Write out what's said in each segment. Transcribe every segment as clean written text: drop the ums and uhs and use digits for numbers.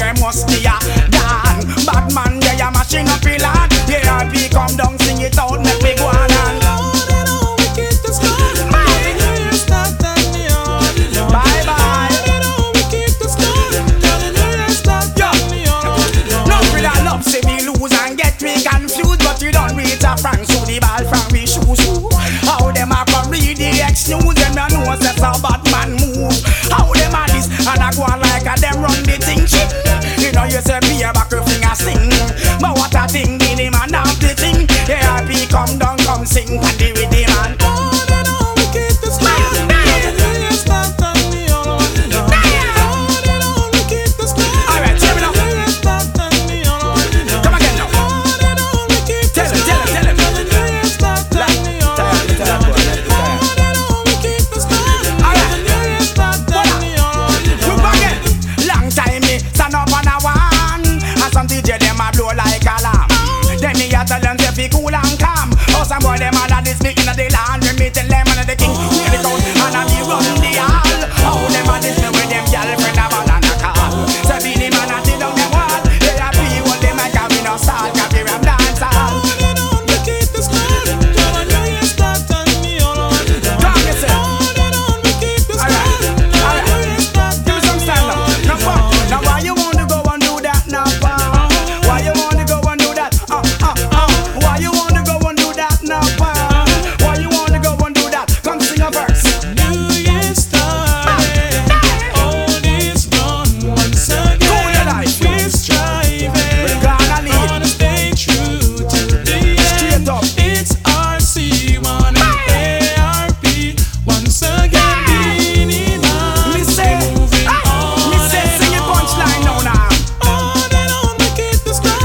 where must be a done. Bad man, yeah, you mashing up your land. Yeah, RP come down, sing it out, make me go on and say me lose and get me confused, but you don't reach a franc, so the ball from me shoes. How them a come read the X news, them a know that's how bad man move. How them a this and I go on like a them run the thing shit. You know you say be a back your finger sing, but what a thing in him and have the thing. Yeah, RP come down, come sing and the with the man. Cool and calm. Oh, some boy them all a this me inna the land. When me tell them and the king wear the crown and I be run the hall. Oh, them a this me with them gyal friend a ball and a call. So be the man a sit down them wall. They a be what them a carry no salt, carry rap dance hall. They don't make it this good. Come on, you start on me all on the dance. Come on, say. Oh, they don't make it this good. Alright, give me some stand up. Now fuck. Now why you want to go and do that now, pal? Why you want to go and do that? Why you wanna go and do that now, pal? Why you wanna go and do that? Come sing a verse. New Year started, all is gone once again. We're striving, we're gonna stay true to the end. It's RC1 and ARP once again. Being on, me say, sing a punchline now. Oh, they don't make it this time.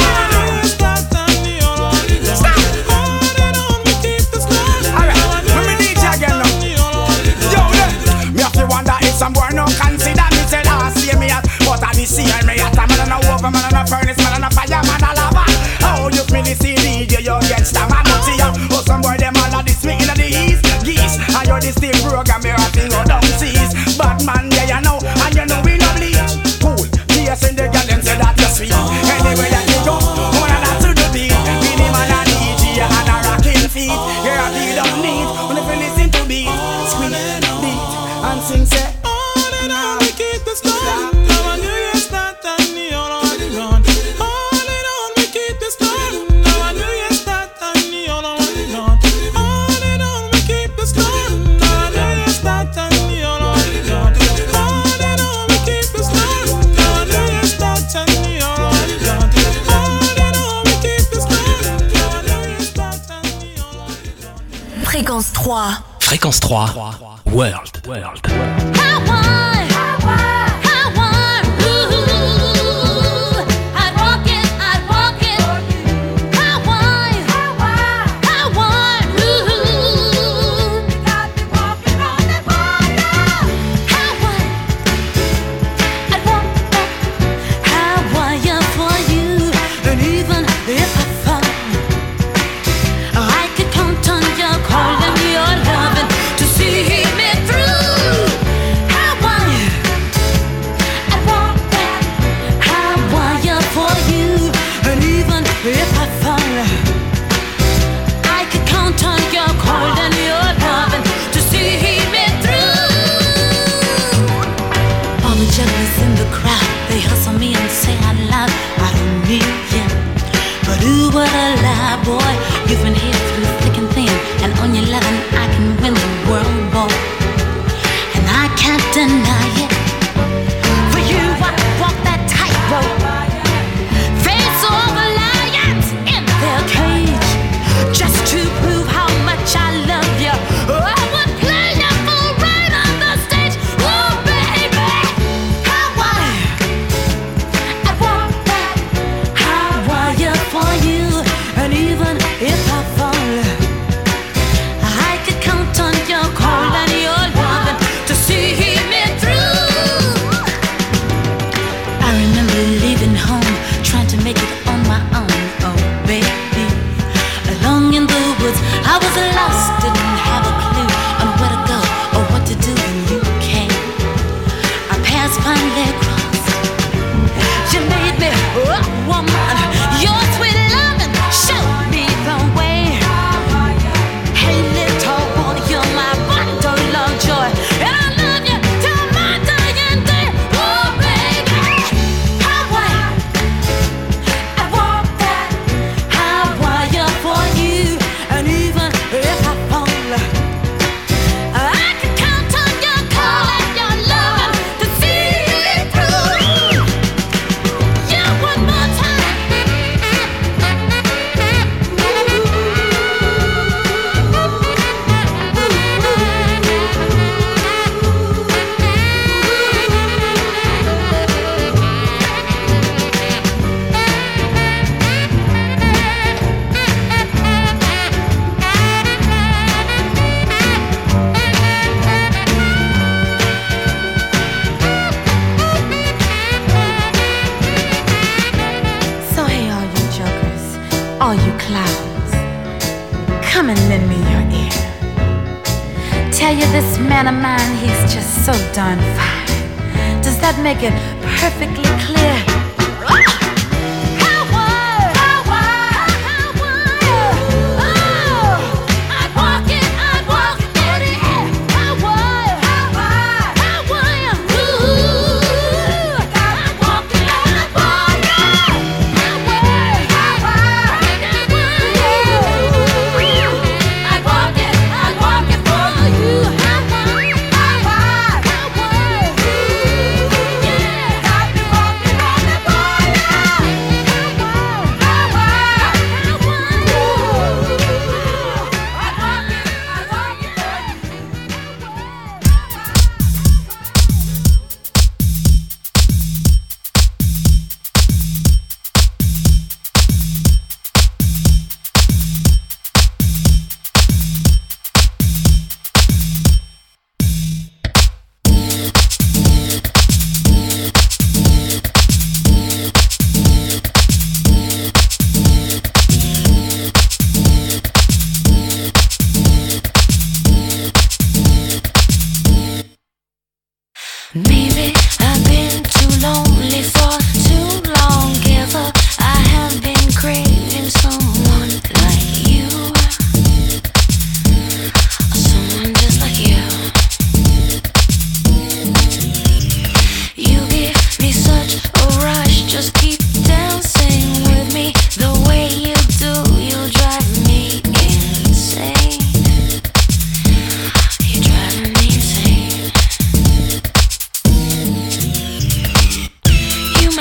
Some boy no consider me say last year me at, but I be seeing me at a man and a over man and a furnace man and a fire man a lava. How you feel the CD you get stung and not see ya. Oh, some boy them all a this me in the east geese. And you this thing program me rapping go down seas. Bad man yeah you know, and you know we no bleach. Cool, yes in the girl them say that you sweet. Anyway that you go, one and that to the beat. Be the man a DJ and a rocking feet. Yeah, I feel don't need when if you listen to beat, squeeze beat and sing say. Fréquence 3. Fréquence 3. World. Come and lend me your ear. Tell you this man of mine, he's just so darn fine. Does that make it perfectly clear? Maybe I've been too lonely for too long. Ever I have been craving someone like you, someone just like you. You give me such a rush, just keep dancing with me the way you do. You drive me insane. You drive me insane. You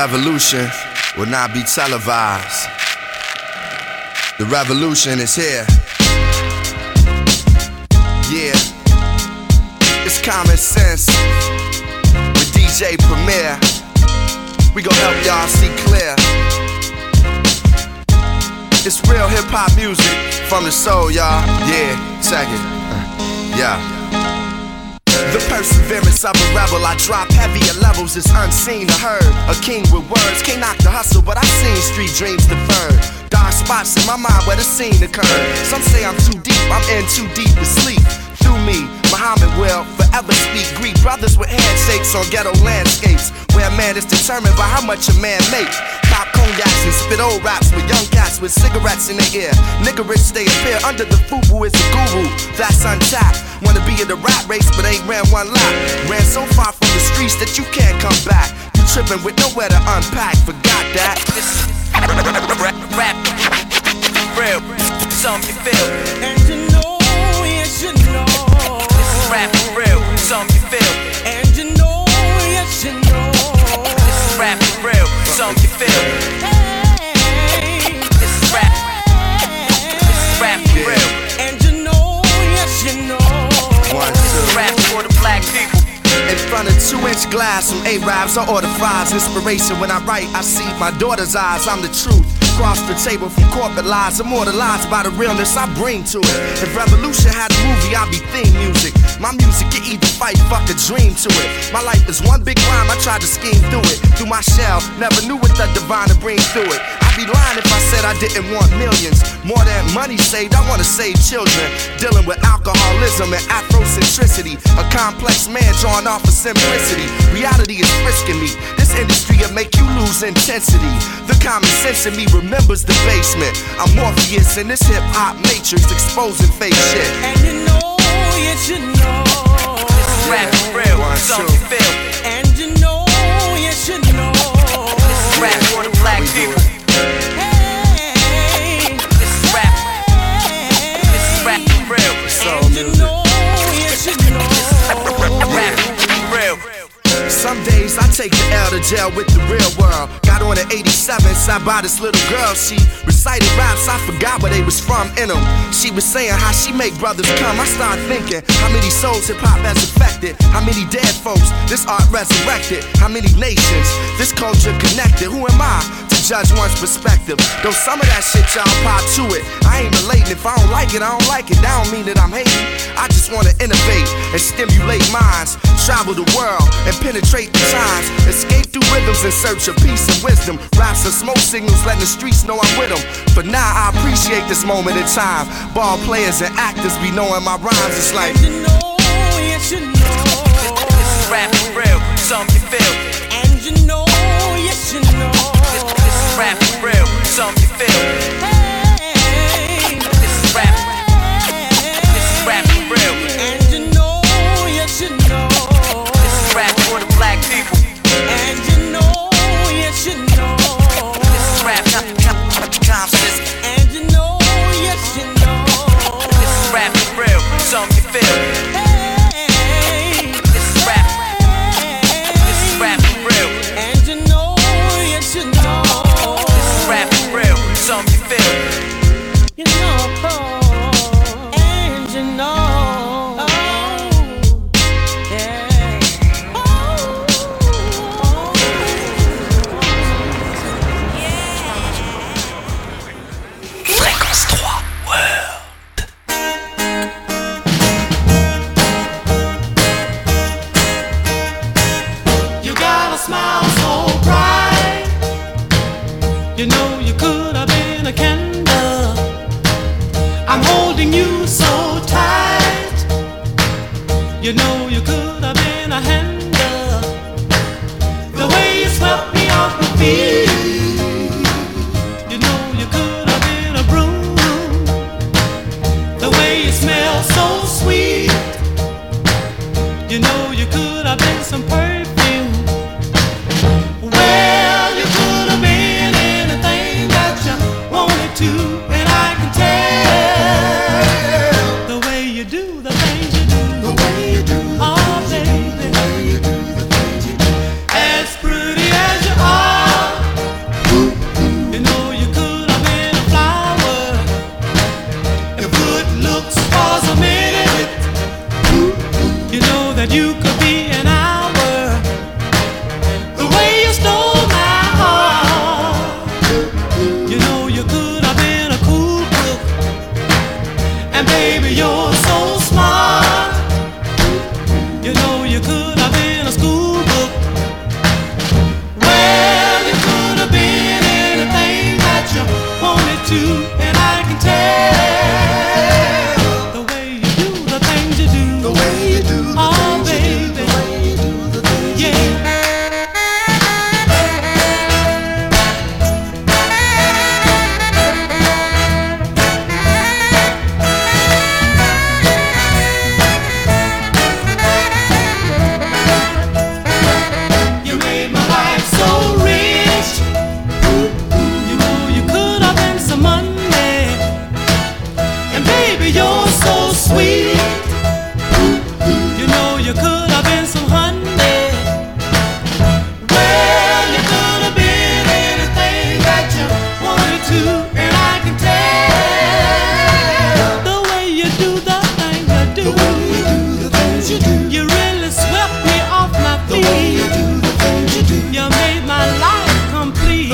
revolution will not be televised. The revolution is here. Yeah, it's common sense with DJ Premier. We gon' help y'all see clear. It's real hip-hop music from the soul, y'all. Yeah, check it. Yeah. The perseverance of a rebel, I drop heavier levels, it's unseen or heard. A king with words, can't knock the hustle, but I've seen street dreams deferred. Dark spots in my mind where the scene occurred. Some say I'm too deep, I'm in too deep to sleep. Through me, Muhammad will forever speak. Greet brothers with handshakes on ghetto landscapes, where a man is determined by how much a man makes. Pop cognacs and spit old raps with young cats with cigarettes in their ear. Nigga rich they appear under the FUBU is a guru, that's untapped. Wanna be in the rap race but ain't ran one lap. Ran so far from the streets that you can't come back. You tripping with nowhere to unpack, forgot that. This rap real, something you feel. And you know, yes you know. This is rap real, something you feel. And you know, yes you know. This is rap real, something you feel. Hey. This is rap. This is rap real. And you know, yes you know. This is rap for the black people. In front of 2-inch glass, some Arabs, I order fries. Inspiration when I write, I see my daughter's eyes. I'm the truth. Cross the table from corporate lies, immortalized by the realness I bring to it. If revolution had a movie, I'd be theme music. My music, you either fight, fuck a dream to it. My life is one big rhyme, I tried to scheme through it. Through my shell, never knew what the divine to bring through it. I'd be lying if I said I didn't want millions. More than money saved, I wanna save children. Dealing with alcoholism and Afrocentricity. A complex man drawn off of simplicity. Reality is frisking me. This industry will make you lose intensity. The common sense in me remembers the basement. I'm Morpheus in this hip-hop matrix, exposing fake shit. And you know, yes you know. This is rap real, something you feel. And you know, yes you know. This is rap for the black people. Hey. This is rap. This is rap real. And you know, yes you know. Rap real. Some days I take the L to jail with the real world. Got on an 87, sat by this little girl. She recited raps, I forgot where they was from in them. She was saying how she make brothers come. I started thinking, how many souls hip-hop has affected? How many dead folks this art resurrected? How many nations this culture connected? Who am I to judge one's perspective? Though some of that shit y'all pop to it, I ain't relating. If I don't like it, I don't like it. That don't mean that I'm hating. I just wanna innovate and stimulate minds. Travel the world and penetrate the times. Escape through rhythms in search of peace and wisdom. Raps and smoke signals letting the streets know I'm with them. For now I appreciate this moment in time. Ball players and actors be knowing my rhymes. It's like, and you know, yes you know. This is rap real, something you feel. And you know, yes you know. This is rap real, something you feel. Hey. This is rap. This is rap real. And you know, yes you know. This is rap for the black people. And you know, yes you know. This is rap. Conscious. And you know, yes you know. This is rap real, something you feel. Hey. This is rap. This is rap real. And you know, yes you know. This is rap real, something you feel. You know, and you know. Yeah. Fréquence 3, World. You got a smile so bright. You know you could have been a candle. I'm holding you so tight. You know you could have been a handle. The way you swept me off my feet. You know you could have been a broom. The way you smell so sweet. You know you could have been some perfume. Well, you could have been anything that you wanted to, and I can tell the way you do the things you do. The way you do. Oh, baby.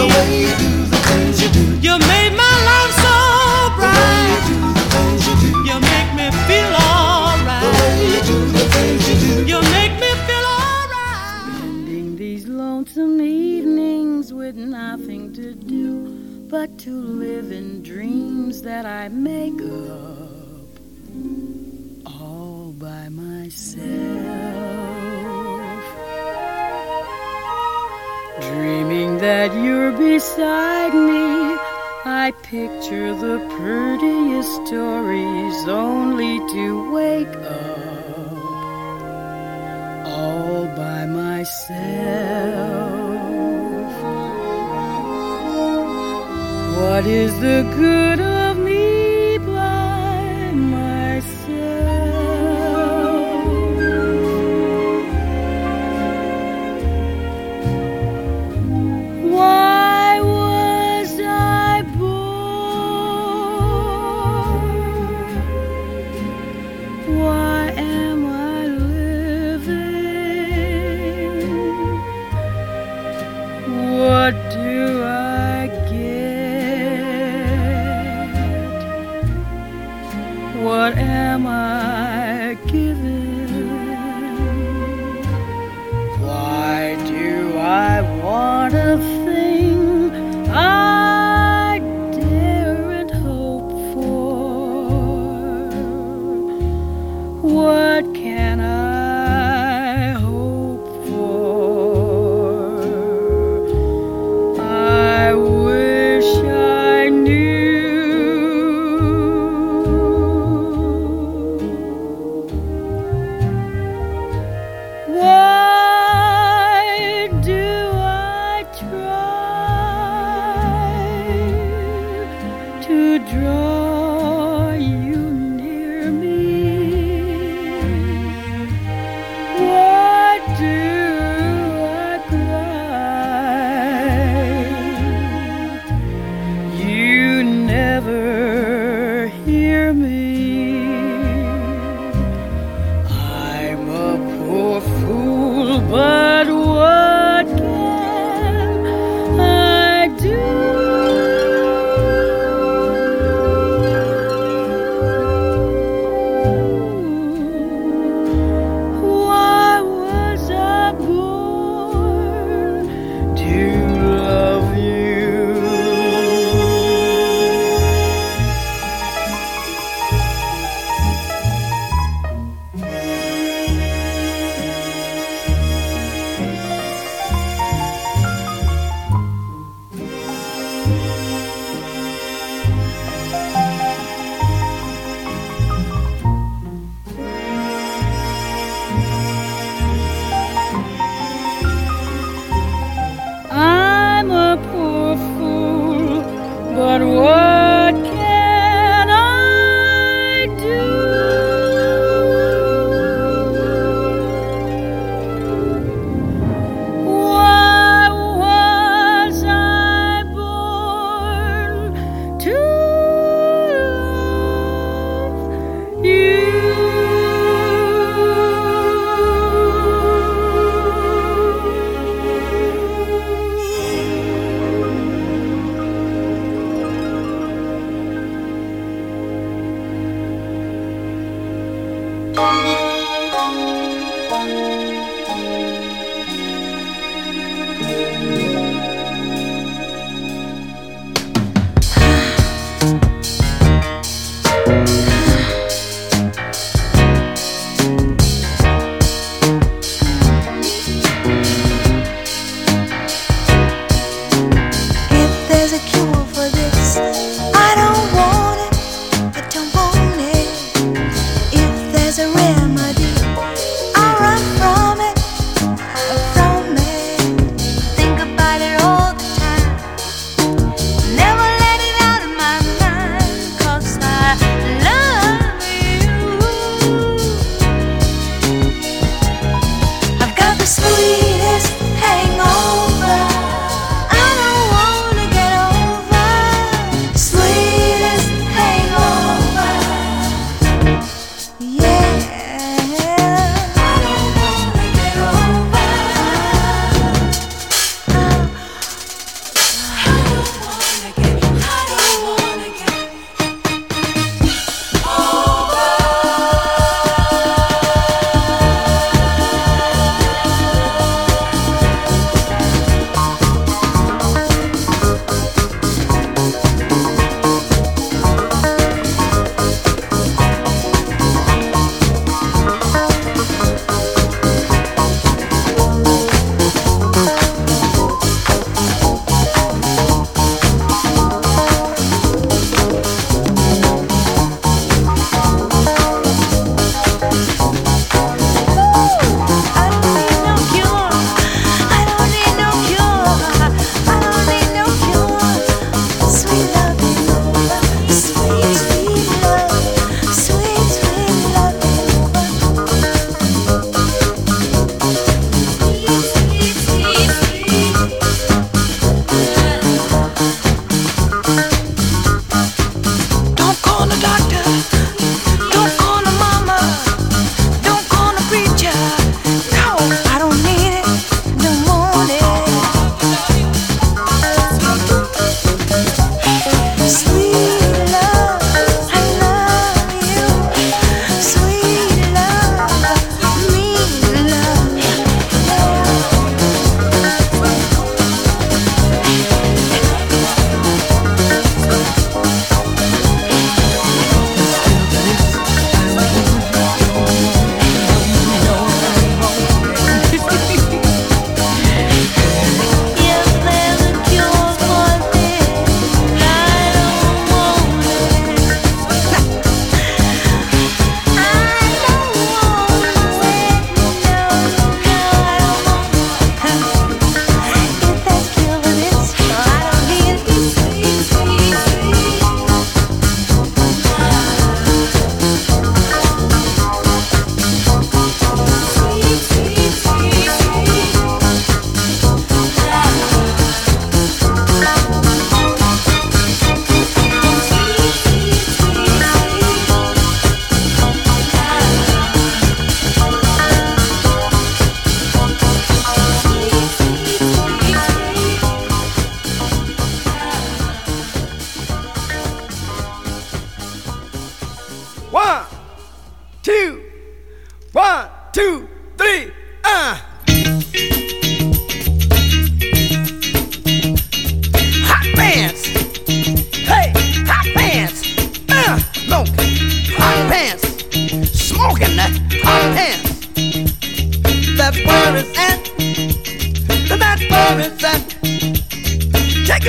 way you do the things you do. You made my life so bright. The way you do the things you do. You make me feel alright. The way you do the things you do. You make me feel alright. Spending these lonesome evenings with nothing to do but to live in dreams that I make up all by myself. Dreaming that you're beside me, I picture the prettiest stories only to wake up all by myself. What is the good of me by myself? Why was I born? Why am I living? What do I get? What am I given? Why do I want a thing I daren't hope for? What can I hope for?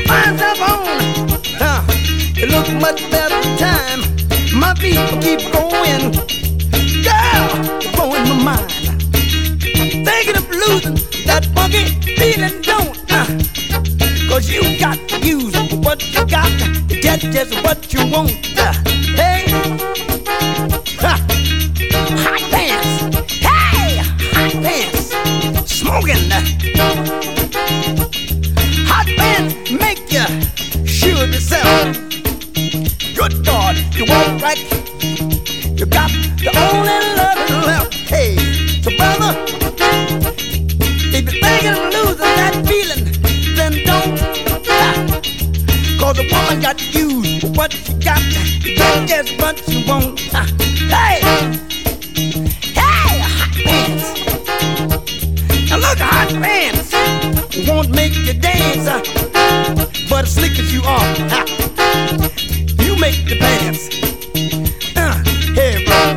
find myself on. It looks much better time. My people keep going. Girl, you're blowing my mind. Thinking of losing that funky feeling, don't. Cause you got to use what you got to get just what you want. Hey, hot pants. Hey, hot pants. Smoking. Hot pants make you sure yourself. Good God, you walk right. You got the only love left. Hey, so brother, if you're thinking of losing that feeling, then don't. Cause a woman got to use what she got to get just what she wants. Hey, hey, hot pants. Now look, hot pants won't make you dance, but as slick as you are, you make the pants. Hey, bro,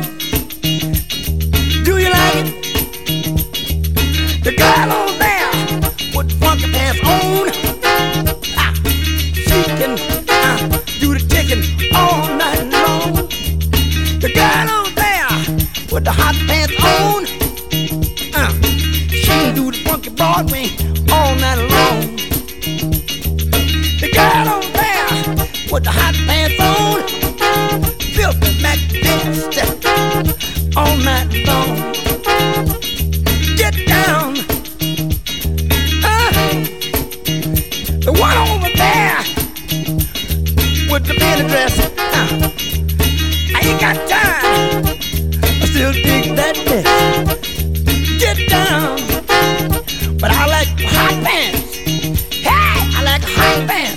do you like it? The girl on there with funky pants on, she can do the ticking all night long. The girl on there with the hot pants on, she can do the funky Broadway all night long. The girl on there with the hot pants on, filthy Mac Best all night long. Get down. The one over there with the penny dress, I ain't got time. I still dig that mess. Get down. But I like hot pants. Hey, I like hot pants.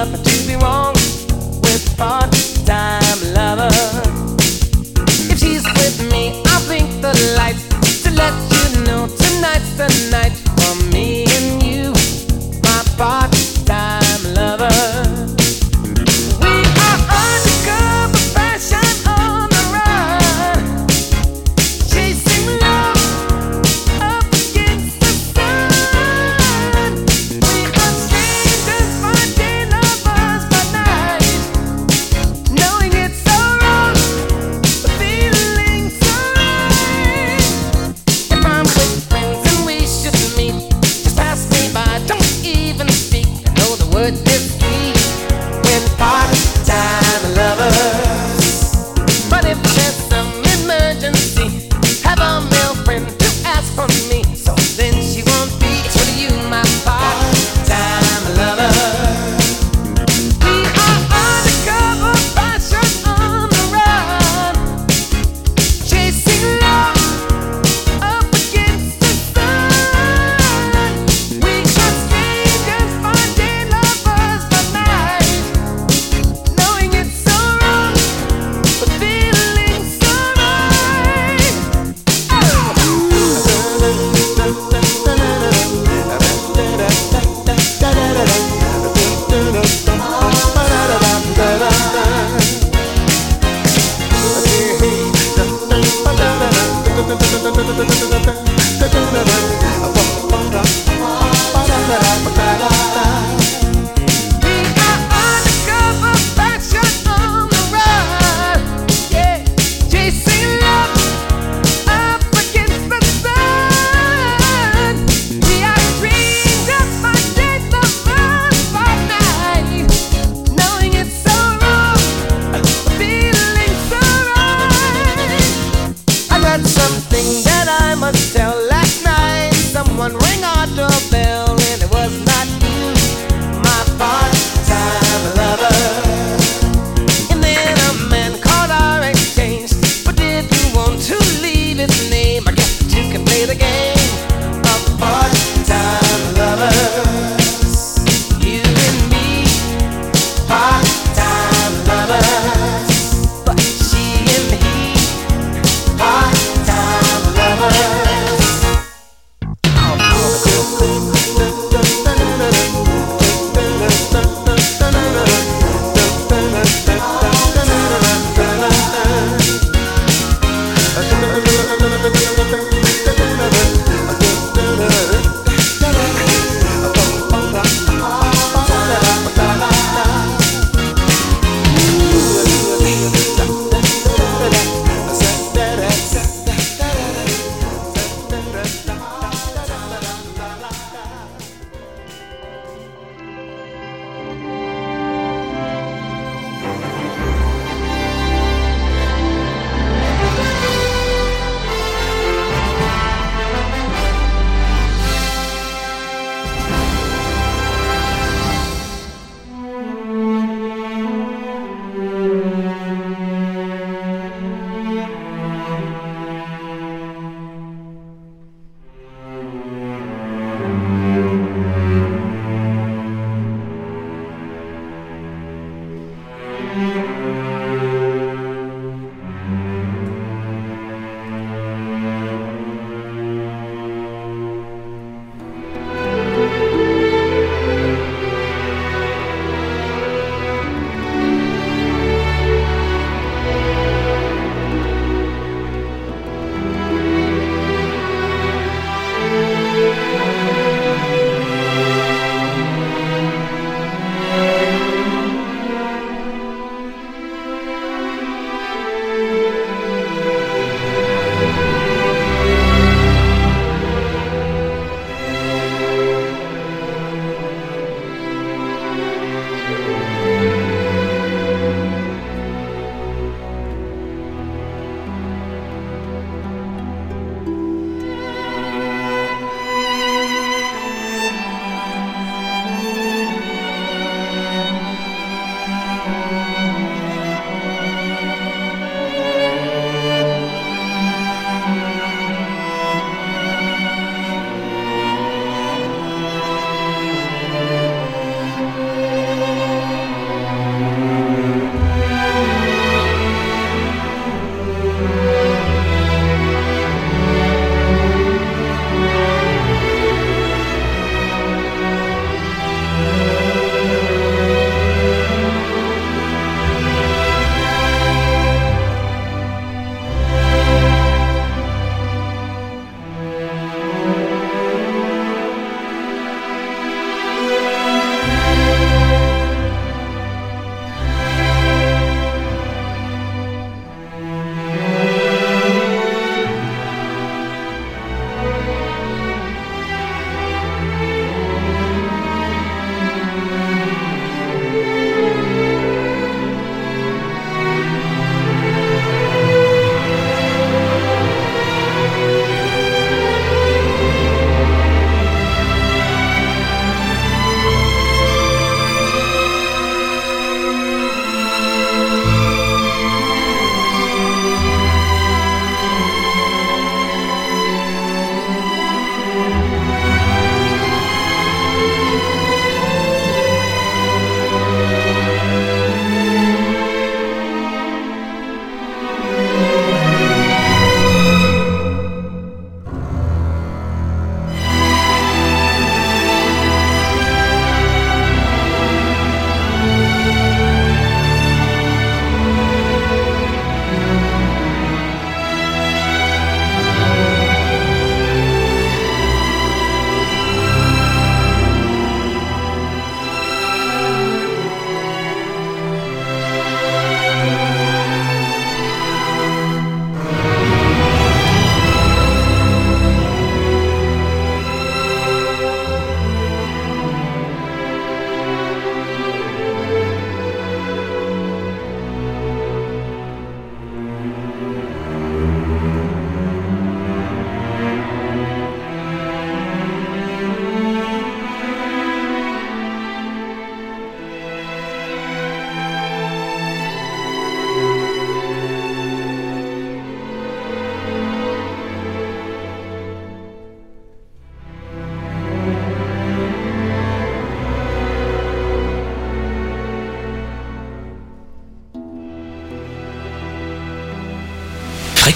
enough to be wrong with part-time lover. If she's with me, I'll blink the lights to let you know tonight's the night for me and you, my part-time lover. We are undercover fashion on the run, chasing love up against the sun. We are strangers by day, lovers by night, knowing it's so wrong, but feeling so right. If I'm with friends and we should meet,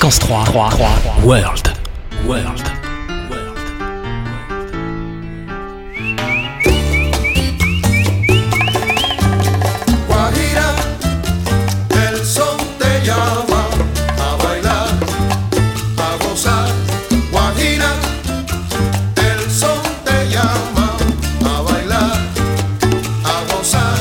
Fréquence 3, World. Guajira, el son te llama a bailar, a gozar. Guajira, el son te llama a bailar, a gozar.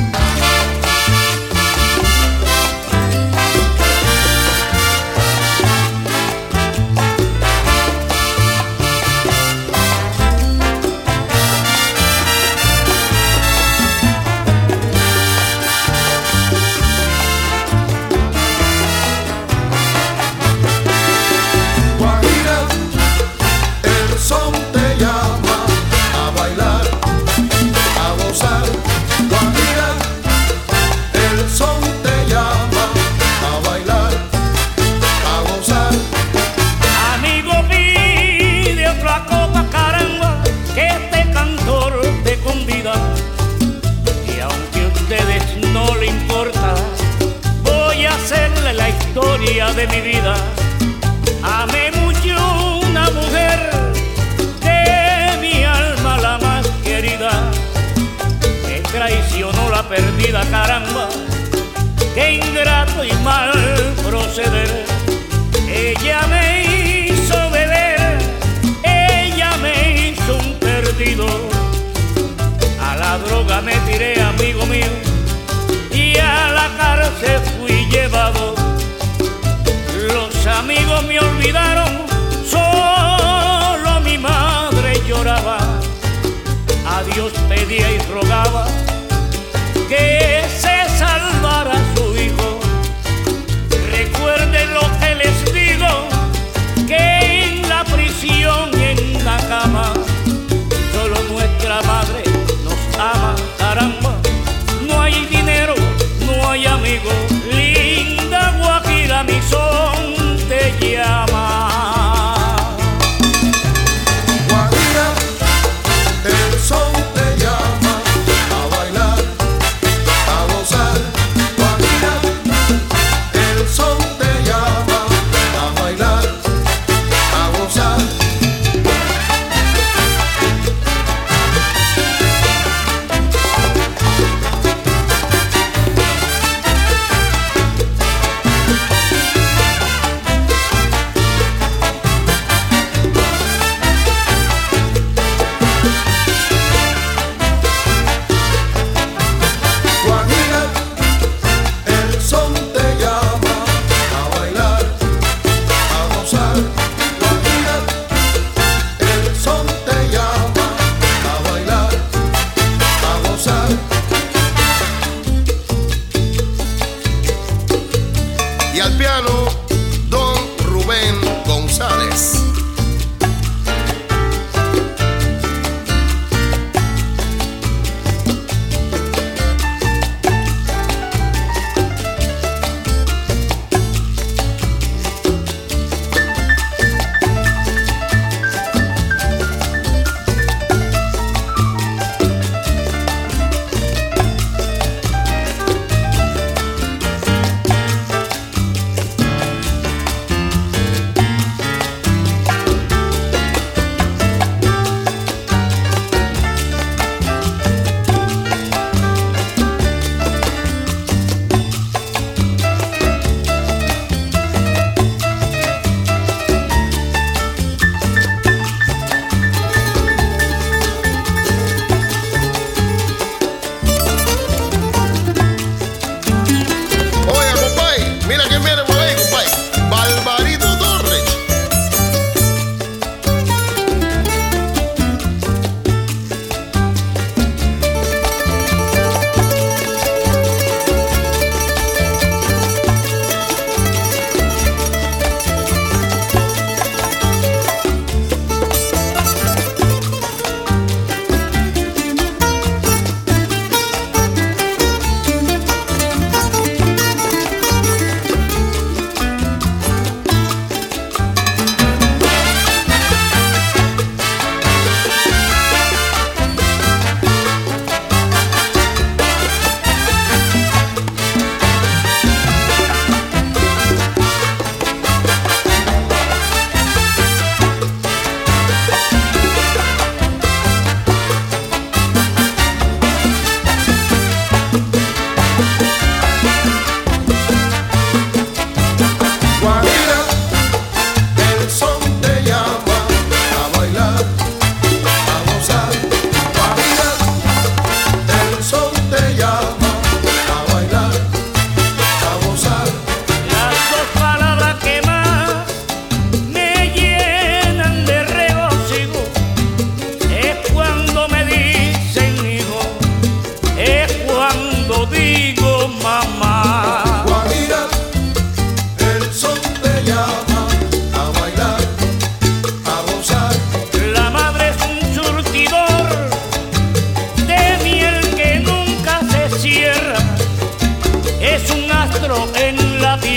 Guajira, el son te llama a bailar, a gozar. Guajira, el son te llama a bailar, a gozar. Amigo, pide otra copa, caramba, que este cantor te convida. Y aunque a ustedes no le importa, voy a hacerle la historia de mi vida. Amé mucho una mujer de mi alma, la más querida. Me traicionó la perdida, caramba, qué ingrato y mal proceder. Ella me hizo beber, ella me hizo un perdido. A la droga me tiré, amigo mío, y a la cárcel fui llevado. Los amigos me olvidaron, solo mi madre lloraba. A Dios pedía y rogaba que se salvara su hijo. Recuerden lo que les digo, que en la prisión y en la cama solo nuestra madre nos ama, caramba. No hay dinero, no hay amigos, linda Guajira, mi son te llama. Guajira, el son te llama a bailar, a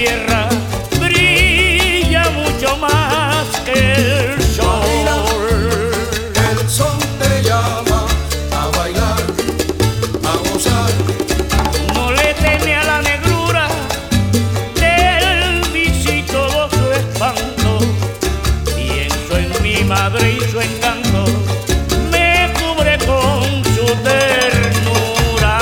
tierra brilla mucho más que el sol. El son te llama a bailar, a gozar. No le teme a la negrura del vicio y todo su espanto. Pienso en mi madre y su encanto me cubre con su ternura.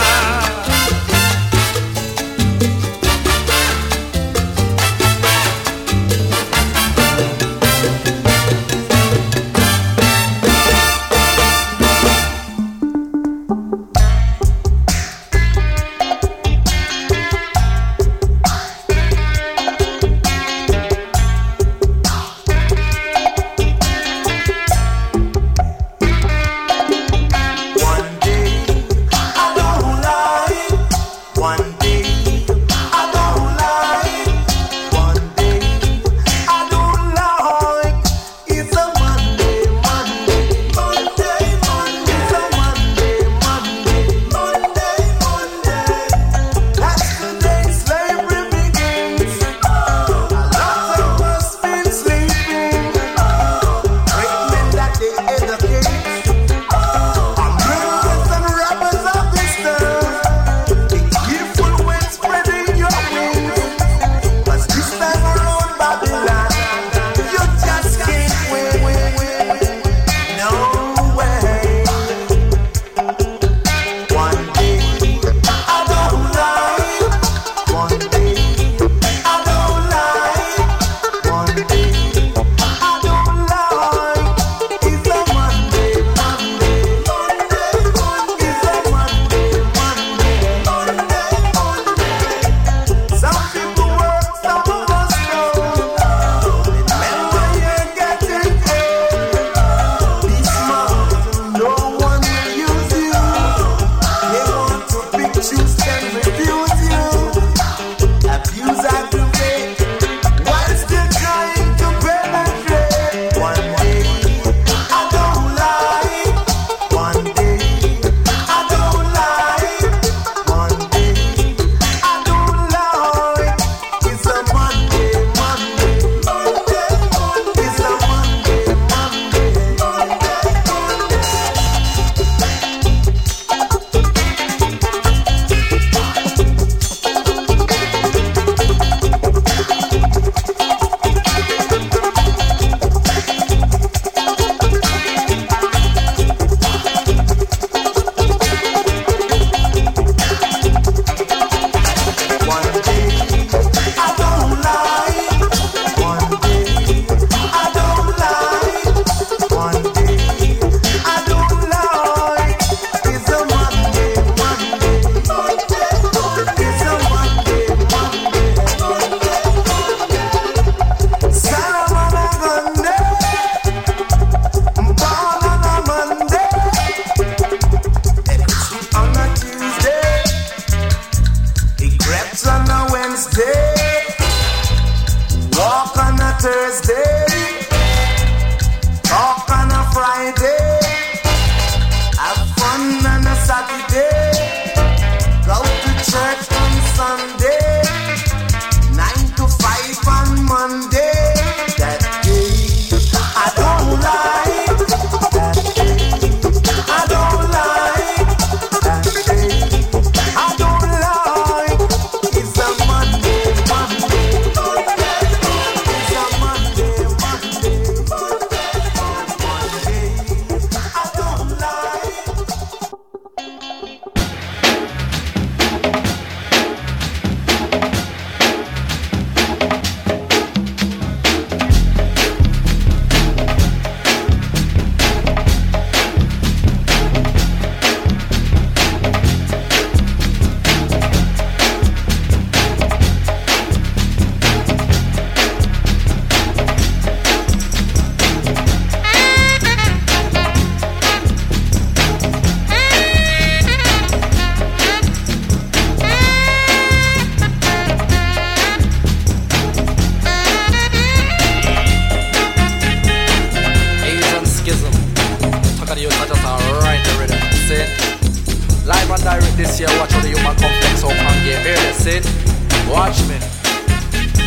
this year, watch how the human complex how can get here, see? Watch me.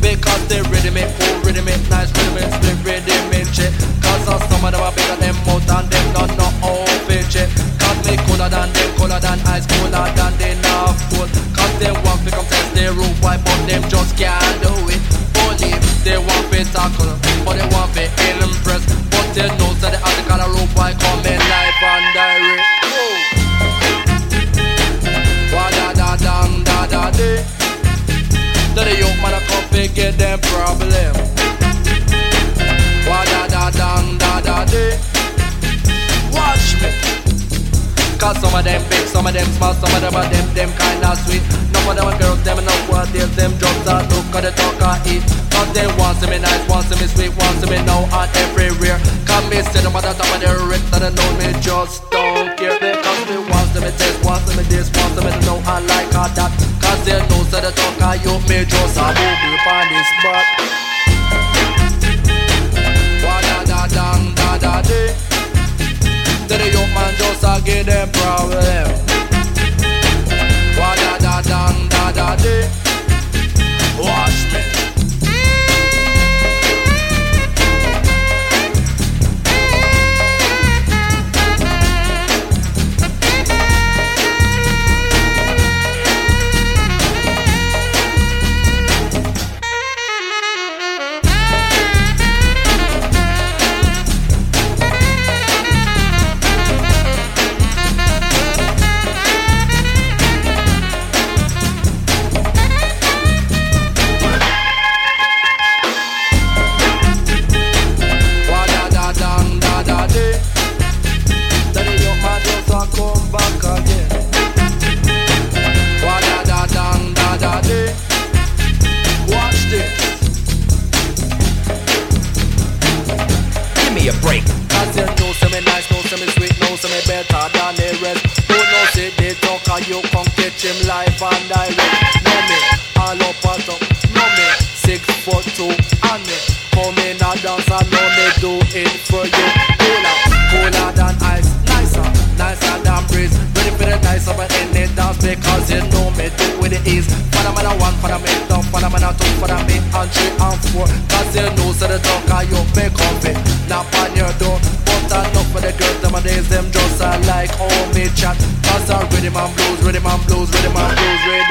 because they ready me cool, ready me nice, ready me split, ready me check. Cause some of them are bigger than mouth and them don't know how to check. Cause me cooler than them, cooler than ice, cooler than they not cool. Cause they want to come test their roof, why but them just can't do it. Only they want to tackle, but they want to impress. But they know that the article of roof, why come in live and direct. Da-da-da-da-da-day. To the young man a come fi get them problem. Wa-da-da-dang-da-da-day. Watch me. Cause some of them big, some of them small, some of them are them kinda sweet. None of them are girls, them enough what deals, them drugs are look at the talk I eat. Cause they want to me nice, want to me sweet, want to me now and everywhere. Cause me sit them at the top of their wrist and they know me just don't care. Because me wants to me taste, wants to me this, wants to me to know I like all that. Cause they know so the talk I you me just a booby on this spot. Wa-da-da-dang-da-da-day. To the young man just a give them problem. Wa-da-da-dang-da-da-day. Watch me. You come catch him live and direct. Know me, all up and up. Know me, 6'2" and me come in and dance and know me do it for you. Cooler than ice, nicer than breeze. Ready for the nice of an any dance because you know me do with the ease. For the man a one, for the man two, for the man a two, for the man and three and four. Cause you know so the talk you make comfy. Knock on your door. Enough for the girls, them days, them just like how me chat. Cause I rhythm and blues, rhythm and blues, rhythm and blues, rhythm